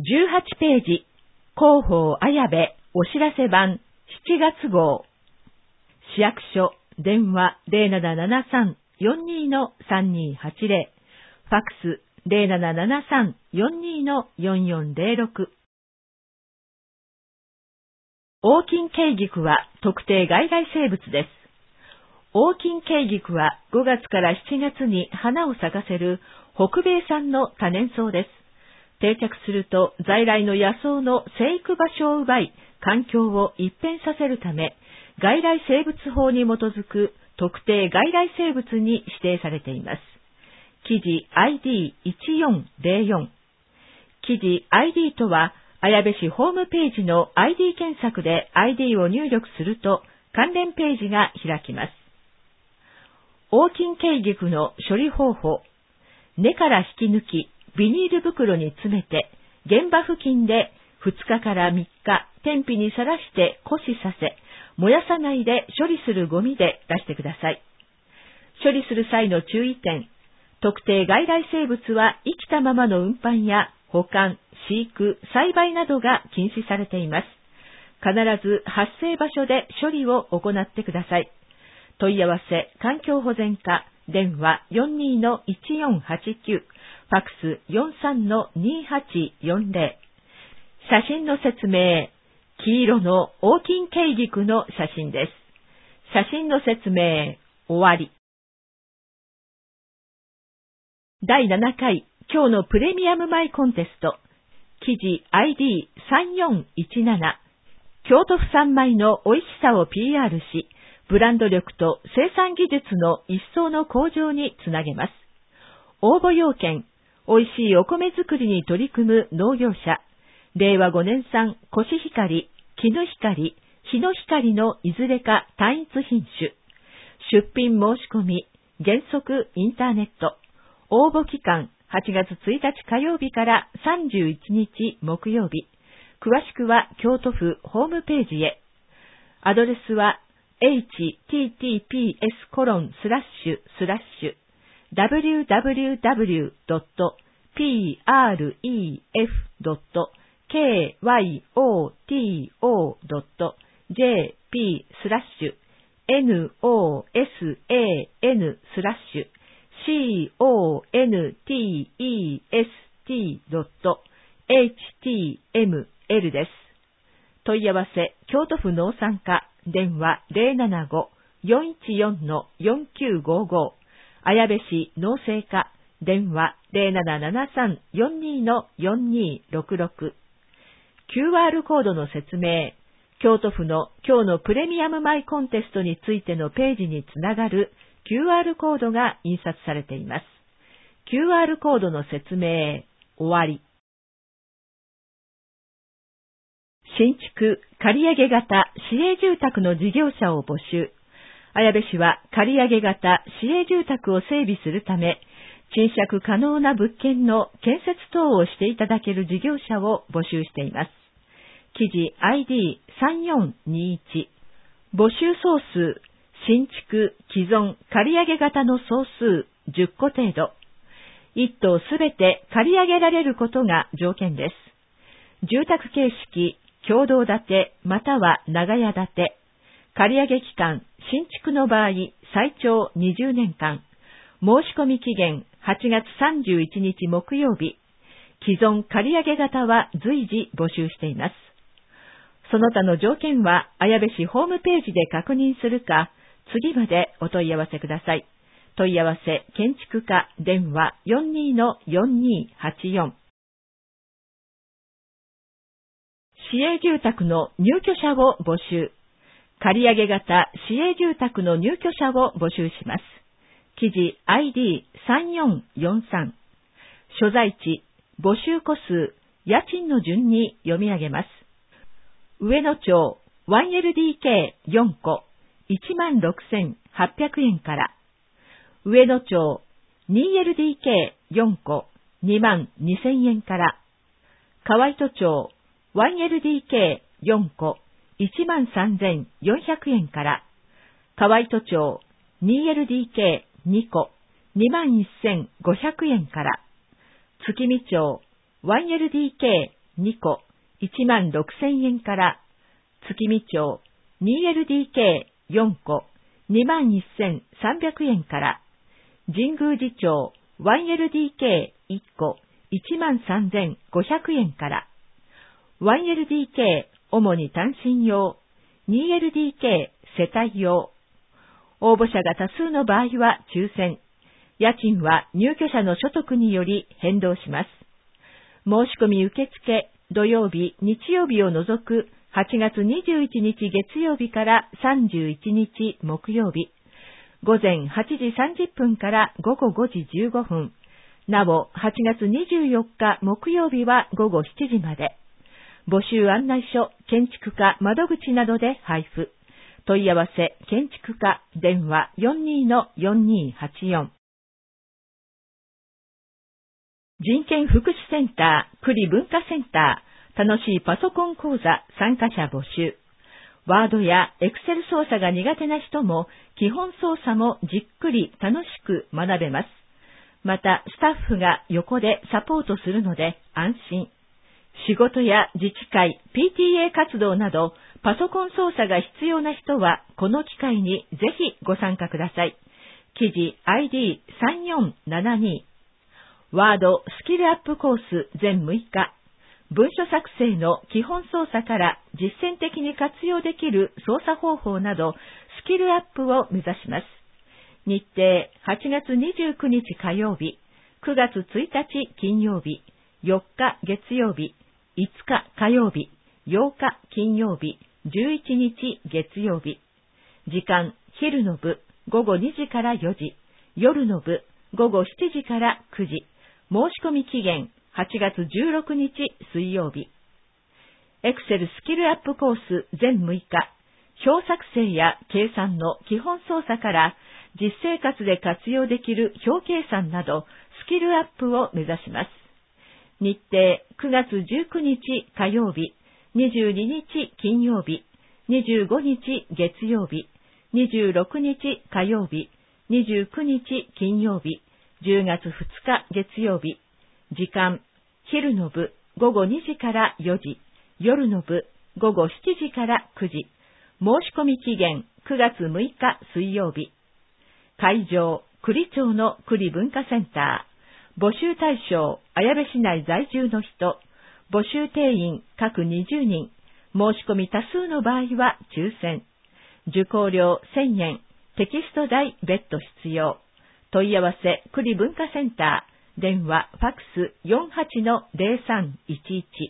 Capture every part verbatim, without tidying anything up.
じゅうはちページ、広報綾部お知らせ版しちがつ号。市役所、電話 ゼロななななさん よんにー さんにーはちゼロ、ファックス ゼロななななさん よんにー よんよんゼロろく。オオキンケイギクは特定外来生物です。オオキンケイギクはごがつからしちがつに花を咲かせる北米産の多年草です。定着すると在来の野草の生育場所を奪い、環境を一変させるため、外来生物法に基づく特定外来生物に指定されています。記事 アイディーいちよんゼロよん。記事 アイディー とは、綾部市ホームページの アイディー 検索で アイディー を入力すると関連ページが開きます。オオキンケイギクの処理方法。根から引き抜き、ビニール袋に詰めて、現場付近でふつかからみっか天日にさらして枯死させ、燃やさないで処理するゴミで出してください。処理する際の注意点。特定外来生物は生きたままの運搬や保管、飼育、栽培などが禁止されています。必ず発生場所で処理を行ってください。問い合わせ、環境保全課、電話 よんにー いちよんはちきゅう、ファックス よんさん にはちよんゼロ。写真の説明。黄色のオオキンケイギクの写真です。写真の説明、終わり。だいななかい、今日のプレミアム米コンテスト。記事 アイディーさんよんいちなな。京都府産米の美味しさを ピーアール し、ブランド力と生産技術の一層の向上につなげます。応募要件、美味しいお米作りに取り組む農業者、れいわごねん産コシヒカリ、キヌヒカリ、ヒノヒカリのいずれか単一品種、出品申し込み、原則インターネット、応募期間はちがつついたち火曜日からさんじゅういちにち木曜日、詳しくは京都府ホームページへ。アドレスは エイチティーティーピーエスコロンスラッシュスラッシュダブリューダブリューダブリュードットピーアールイーエフドットケーワイオーティーオードットジェーピースラッシュエヌオーエスエーエヌスラッシュシーオーエヌティーイーエスティードットエイチティーエムエル です。問い合わせ、京都府農産課、電話 ゼロななご よんいちよん よんきゅうごご、綾部市農政課、電話 ゼロななななさん よんにー よんにーろくろく。キューアール コードの説明。京都府の今日のプレミアム米コンテストについてのページにつながる キューアール コードが印刷されています。キューアール コードの説明、終わり。新築、借上型、市営住宅の事業者を募集。綾部市は借上型、市営住宅を整備するため、賃借可能な物件の建設等をしていただける事業者を募集しています。記事 アイディーさんよんにいち。募集総数、新築、既存、借上型の総数じゅっこ程度。いっ棟すべて借り上げられることが条件です。住宅形式、共同建てまたは長屋建て。借り上げ期間、新築の場合、最長にじゅうねんかん。申し込み期限、はちがつさんじゅういちにち木曜日。既存借り上げ型は随時募集しています。その他の条件は、綾部市ホームページで確認するか、次までお問い合わせください。問い合わせ、建築課、電話 よんにー よんにーはちよん。市営住宅の入居者を募集。借り上げ型市営住宅の入居者を募集します。記事 アイディーさんよんよんさん。所在地、募集戸数、家賃の順に読み上げます。上野町 ワンエルディーケーよん 戸、いちまんろくせんはっぴゃくえんから。上野町 ツーエルディーケーよん 戸、にまんにせんえんから。河糸町 ワンエルディーケーよん 戸、いちまんさんぜんよんひゃくえんから。河糸町 ツーエルディーケーに 戸、にまんせんごひゃくえんから。月見町 ワンエルディーケーにこ、いちまんろくせんえんから、月見町 にエルディーケーよんこ、にまんせんさんびゃくえんから、神宮寺町 ワンエルディーケーいっこ、いちまんさんぜんごひゃくえんから、ワンエルディーケー 主に単身用、にエルディーケー 世帯用。応募者が多数の場合は抽選。家賃は入居者の所得により変動します。申し込み受付、土曜日、日曜日を除くはちがつにじゅういちにち月曜日からさんじゅういちにち木曜日、午前はちじさんじゅっぷんから午後ごじじゅうごふん、なおはちがつにじゅうよっか木曜日はごごしちじまで。募集案内書、建築課窓口などで配布。問い合わせ、建築課、電話 よんにーのよんにーはちよん。人権福祉センター、栗文化センター、楽しいパソコン講座参加者募集。ワードやエクセル操作が苦手な人も、基本操作もじっくり楽しく学べます。また、スタッフが横でサポートするので安心。仕事や自治会、ピーティーエー 活動など、パソコン操作が必要な人は、この機会にぜひご参加ください。記事 アイディーさんよんななに。ワードスキルアップコース全むいか。文書作成の基本操作から実践的に活用できる操作方法など、スキルアップを目指します。日程、はちがつにじゅうくにち火曜日、くがつついたち金曜日、よっか月曜日、いつか火曜日、ようか金曜日、じゅういちにち月曜日。時間、昼の部、ごごにじからよじ、夜の部、ごごしちじからくじ。申し込み期限、はちがつじゅうろくにち水曜日。エクセルスキルアップコース全むいか。表作成や計算の基本操作から実生活で活用できる表計算などスキルアップを目指します。日程、くがつじゅうくにち火曜日、にじゅうににち金曜日、にじゅうごにち月曜日、にじゅうろくにち火曜日、にじゅうくにち金曜日、じゅうがつふつか月曜日。時間、昼の部、ごごにじからよじ、夜の部、ごごしちじからくじ。申し込み期限、くがつむいか水曜日。会場、栗町の栗文化センター。募集対象、綾部市内在住の人。募集定員、各にじゅうにん。申し込み多数の場合は抽選。受講料せんえん。テキスト代別途必要。問い合わせ、栗文化センター。電話、ファックス よんはちのゼロさんいちいち。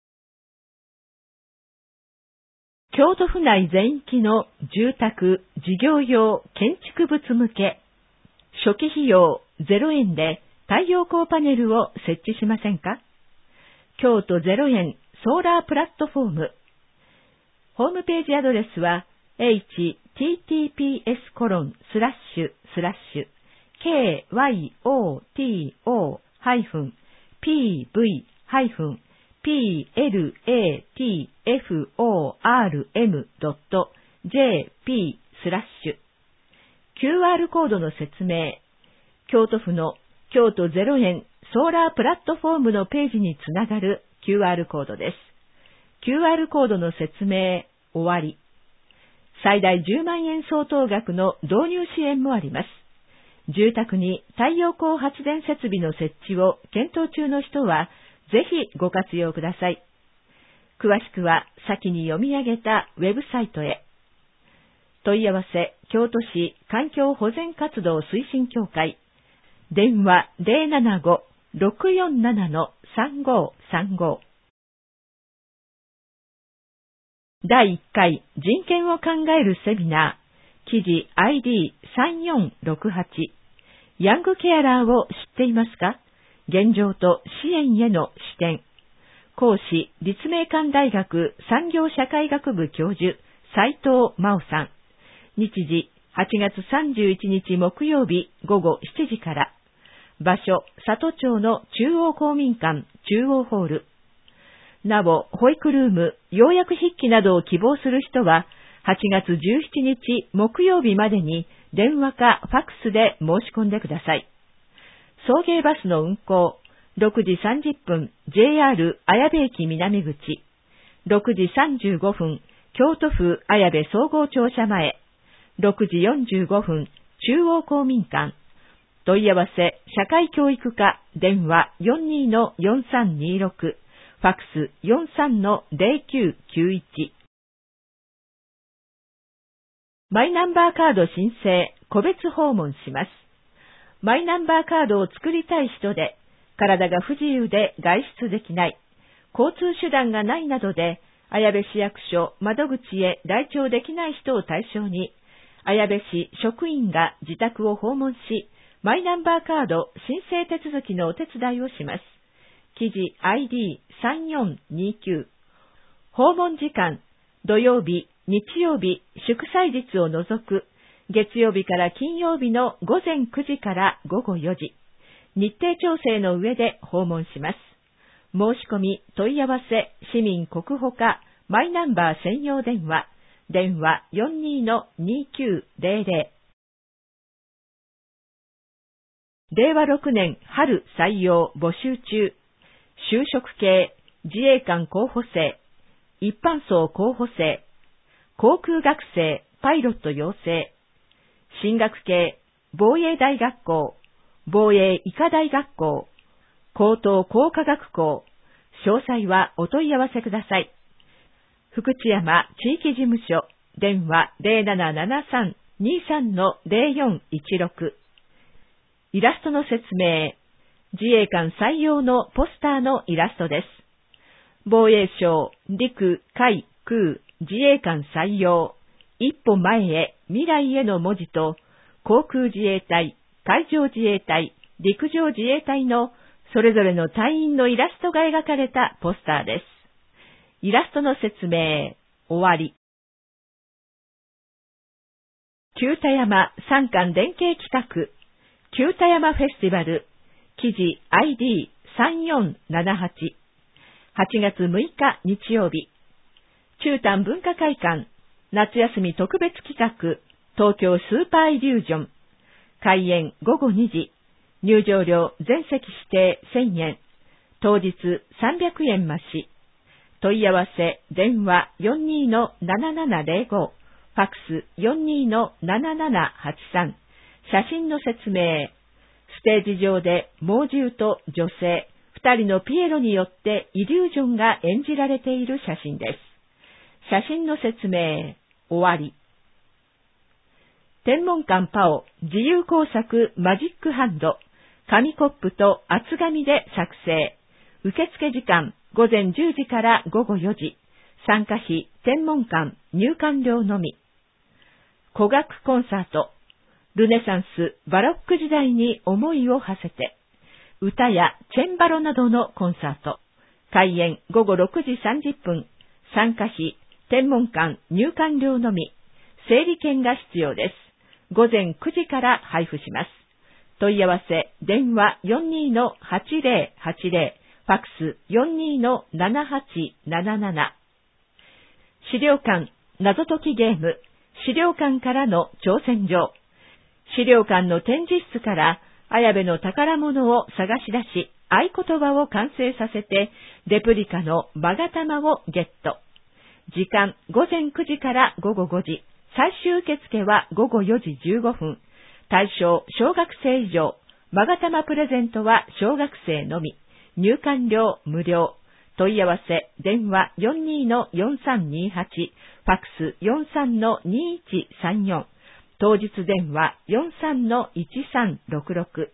京都府内全域の住宅、事業用、建築物向け。初期費用ゼロえんで太陽光パネルを設置しませんか？京都ゼロえんソーラープラットフォーム。ホームページアドレスは エイチティーティーピーエスコロンスラッシュスラッシュケーワイオーティーオーハイフンピーブイハイフンピーエルエーティーエフオーアールエムドットジェーピースラッシュ キューアール コードの説明。京都府の京都ゼロえんソーラープラットフォームのページにつながる キューアール コードです。キューアール コードの説明終わり。最大じゅうまんえん相当額の導入支援もあります。住宅に太陽光発電設備の設置を検討中の人はぜひご活用ください。詳しくは先に読み上げたウェブサイトへ。問い合わせ、京都市環境保全活動推進協会。電話 ゼロななご ろくよんなな さんごさんご。だいいっかい人権を考えるセミナー。記事 アイディーさんよんろくはち。ヤングケアラーを知っていますか？現状と支援への視点。講師、立命館大学産業社会学部教授、斉藤真央さん。日時、はちがつさんじゅういちにち木曜日ごごしちじから。場所、里町の中央公民館中央ホール。なお、保育ルーム、要約筆記などを希望する人は、はちがつじゅうしちにち木曜日までに電話かファックスで申し込んでください。送迎バスの運行、 ろくじさんじゅっぷん ジェイアール 綾部駅南口、ろくじさんじゅうごふん京都府綾部総合庁舎前、ろくじよんじゅうごふん中央公民館、問い合わせ社会教育課、電話 よんにーのよんさんにーろく、ファックス よんさんのゼロきゅうきゅういち。マイナンバーカード申請、個別訪問します。マイナンバーカードを作りたい人で、体が不自由で外出できない、交通手段がないなどで、綾部市役所窓口へ来庁できない人を対象に、綾部市職員が自宅を訪問し、マイナンバーカード申請手続きのお手伝いをします。記事 アイディーさんよんにきゅう。訪問時間、土曜日、日曜日、祝祭日を除く、月曜日から金曜日のごぜんくじからごごよじ。日程調整の上で訪問します。申し込み、問い合わせ、市民国保課、マイナンバー専用電話、電話 よんにーのにきゅうゼロゼロ。れいわろくねん春採用募集中。就職系、自衛官候補生、一般層候補生、航空学生、パイロット養成、進学系、防衛大学校、防衛医科大学校、高等工科学校、詳細はお問い合わせください。福知山地域事務所、電話 ゼロななななさん にさんのゼロよんいちろく。イラストの説明、自衛官採用のポスターのイラストです。防衛省、陸、海、空、自衛官採用、一歩前へ、未来への文字と、航空自衛隊、海上自衛隊、陸上自衛隊のそれぞれの隊員のイラストが描かれたポスターです。イラストの説明、終わり。旧田山三館連携企画、旧田山フェスティバル、記事 アイディーさんよんななはち。はちがつむいか日曜日。中丹文化会館、夏休み特別企画、東京スーパーイリュージョン。開演ごごにじ。入場料全席指定せんえん。当日さんびゃくえん増し。問い合わせ電話 よんにーのななななゼロご、ファックス よんにーのななななはちさん。写真の説明。ステージ上で猛獣と女性、二人のピエロによってイリュージョンが演じられている写真です。写真の説明、終わり。天文館パオ自由工作マジックハンド、紙コップと厚紙で作成。受付時間ごぜんじゅうじからごごよじ。参加費天文館入館料のみ。古楽コンサート。ルネサンス、バロック時代に思いを馳せて。歌やチェンバロなどのコンサート。開演ごごろくじさんじゅっぷん。参加費天文館入館料のみ。整理券が必要です。ごぜんくじから配布します。問い合わせ電話 よんにーのはちゼロはちゼロ、ファックス よんにーのななはちなななな。資料館謎解きゲーム、資料館からの挑戦状。資料館の展示室から綾部の宝物を探し出し、合言葉を完成させて、レプリカのマガタマをゲット。時間ごぜんくじからごごごじ。最終受付はごごよじじゅうごふん。対象小学生以上。マガタマプレゼントは小学生のみ。入館料無料。問い合わせ電話 よんにーのよんさんにはち、ファックス よんさんのにいちさんよん。当日電話 よんさんのいちさんろくろく。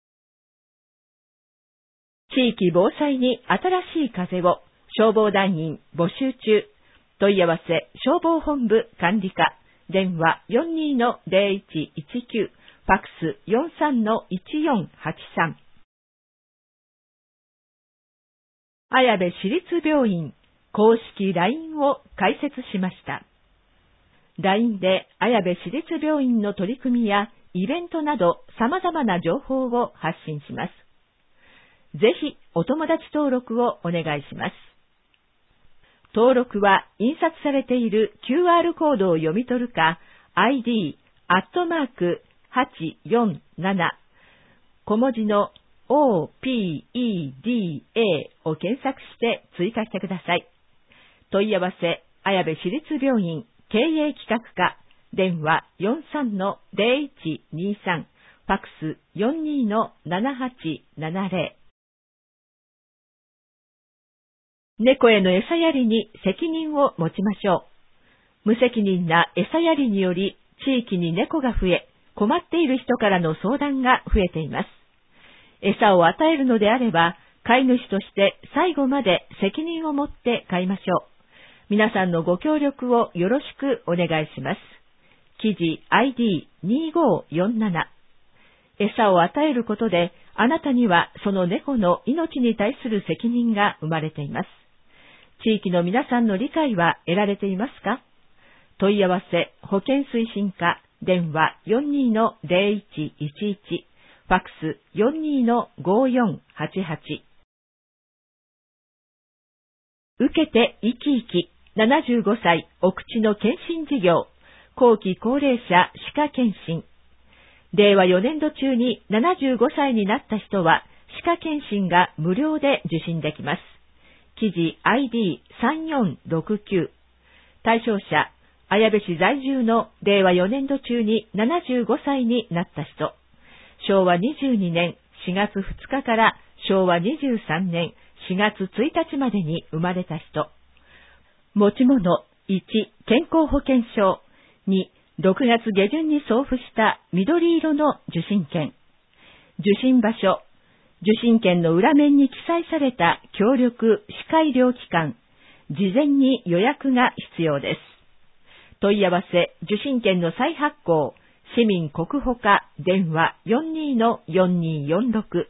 地域防災に新しい風を、消防団員募集中。問い合わせ消防本部管理課、電話 よんにーのゼロいちいちきゅう、ファックス よんさんのいちよんはちさん。綾部市立病院公式 ライン を開設しました。ライン で綾部市立病院の取り組みやイベントなど様々な情報を発信します。ぜひお友達登録をお願いします。登録は印刷されている キューアール コードを読み取るか アイディー アットマークはちよんなな小文字のオーピーイーディーエー を検索して追加してください。問い合わせ、綾部市立病院経営企画課、電話 よんさんのゼロいちにさん、ファックス よんにのななはちななゼロ。猫への餌やりに責任を持ちましょう。無責任な餌やりにより地域に猫が増え、困っている人からの相談が増えています。餌を与えるのであれば、飼い主として最後まで責任を持って飼いましょう。皆さんのご協力をよろしくお願いします。記事 アイディーにごよんなな。餌を与えることで、あなたにはその猫の命に対する責任が生まれています。地域の皆さんの理解は得られていますか？問い合わせ、保健推進課、電話 よんにのゼロいちいちいち、ファックス よんにのごよんはちはち。受けて生き生き、ななじゅうごさいお口の検診事業、後期高齢者歯科検診。れいわよねんど中にななじゅうごさいになった人は、歯科検診が無料で受診できます。記事 アイディーさんよんろくきゅう。対象者、綾部市在住のれいわよねんど中にななじゅうごさいになった人。しょうわにじゅうにねんしがつふつかからしょうわにじゅうさんねんしがつついたちまでに生まれた人。持ち物、いち、健康保険証。に、ろくがつげじゅんに送付した緑色の受診券。受診場所。受診券の裏面に記載された協力歯科医療機関。事前に予約が必要です。問い合わせ、受診券の再発行。市民国保課、電話 よんにのよんによんろく。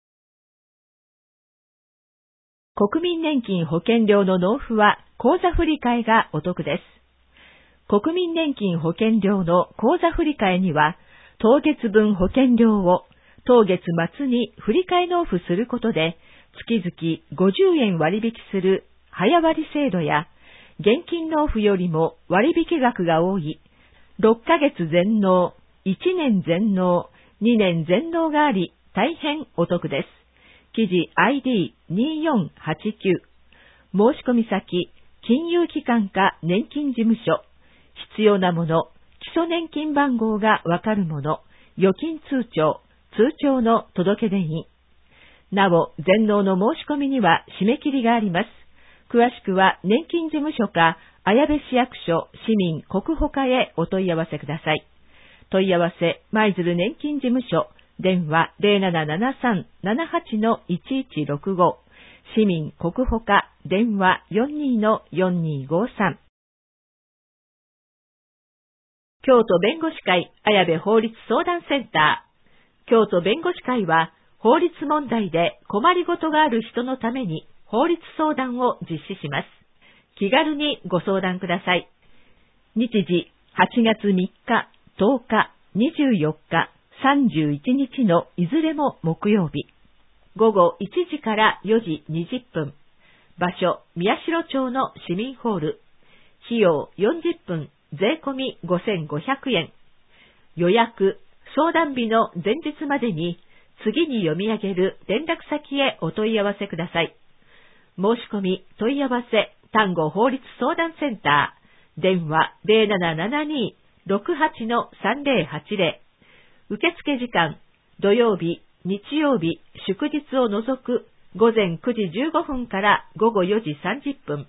国民年金保険料の納付は口座振替がお得です。国民年金保険料の口座振替には、当月分保険料を当月末に振替納付することで、月々ごじゅうえん割引する早割制度や、現金納付よりも割引額が多い、ろっかげつ全納、いちねん全納、にねん全納があり、大変お得です。記事 アイディーによんはちきゅう。申し込み先、金融機関か年金事務所。必要なもの、基礎年金番号がわかるもの、預金通帳、通帳の届け出印。なお、全納の申し込みには締め切りがあります。詳しくは年金事務所か、綾部市役所市民国保課へお問い合わせください。問い合わせ、舞鶴年金事務所、電話 ゼロななななさん ななはちのいちいちろくご、市民国保課、電話 よんにのよんにごさん。京都弁護士会綾部法律相談センター。京都弁護士会は、法律問題で困りごとがある人のために法律相談を実施します。気軽にご相談ください。日時はちがつみっか、とおか、にじゅうよっか、さんじゅういちにちのいずれも木曜日。ごごいちじからよじにじゅっぷん。場所、宮代町の市民ホール。費用よんじゅっぷん、税込みごせんごひゃくえん。予約、相談日の前日までに、次に読み上げる連絡先へお問い合わせください。申し込み、問い合わせ、丹後法律相談センター。電話 ゼロななななに ろくはちのさんぜろはちぜろ。受付時間、土曜日、日曜日、祝日を除くごぜんくじじゅうごふんからごごよじさんじゅっぷん。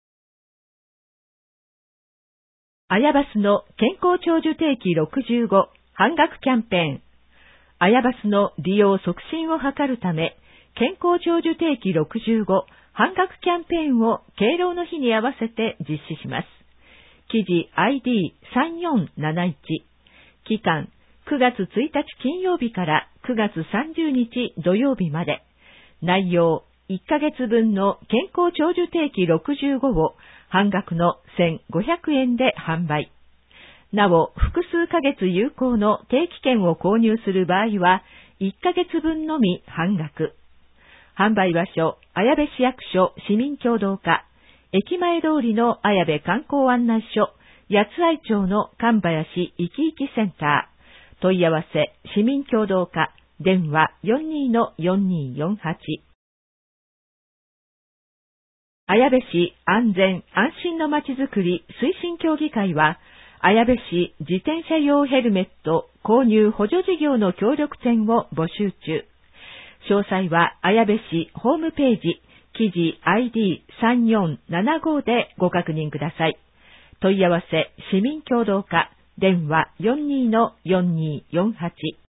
綾バスの健康長寿定期ろくじゅうご半額キャンペーン。綾バスの利用促進を図るため、健康長寿定期ろくじゅうご半額キャンペーンを敬老の日に合わせて実施します。記事 アイディーさんよんなないち。期間くがつついたち金曜日からくがつさんじゅうにち土曜日まで。内容いっかげつぶんの健康長寿定期ろくじゅうごを半額のせんごひゃくえんで販売。なお、複数ヶ月有効の定期券を購入する場合は、いっかげつぶんのみ半額。販売場所、綾部市役所市民協同課、駅前通りの綾部観光案内所、八愛町の神林いきいきセンター、問い合わせ、市民協同課、 電話 よんにーのよんにーよんはち。綾部市安全安心のまちづくり推進協議会は、綾部市自転車用ヘルメット購入補助事業の協力店を募集中。詳細は綾部市ホームページ、記事 アイディーさんよんななご でご確認ください。問い合わせ市民協働課、電話 よんにーのよんにーよんはち。